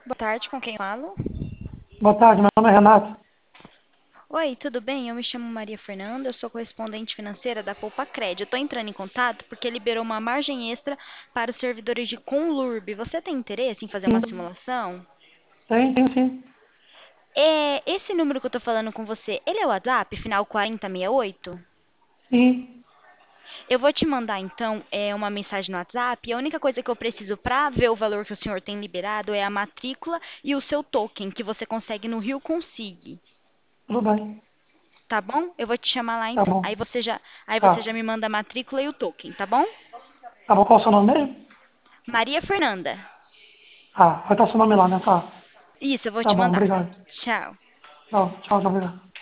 Boa tarde, com quem falo? Boa tarde, meu nome é Renato. Oi, tudo bem? Eu me chamo Maria Fernanda, eu sou correspondente financeira da Poupacred. Eu estou entrando em contato porque liberou uma margem extra para os servidores de Conlurb. Você tem interesse em fazer uma Sim, simulação? tem sim. Esse número que eu estou falando com você, ele é o WhatsApp, final 4068? Sim, Eu vou te mandar então uma mensagem no WhatsApp. A única coisa que eu preciso para ver o valor que o senhor tem liberado é a matrícula e o seu token que você consegue no Rio Consig. tudo bem. Tá bom? Eu vou te chamar lá Tá então. bom. Aí você já Tá. me manda a matrícula e o token, tá bom? Tá bom, qual é o seu nome mesmo? Maria Fernanda. Ah, vai estar seu nome lá, né? Tá. Isso, eu vou Tá te bom, mandar. obrigado. Tchau. Tchau, tchau, obrigado.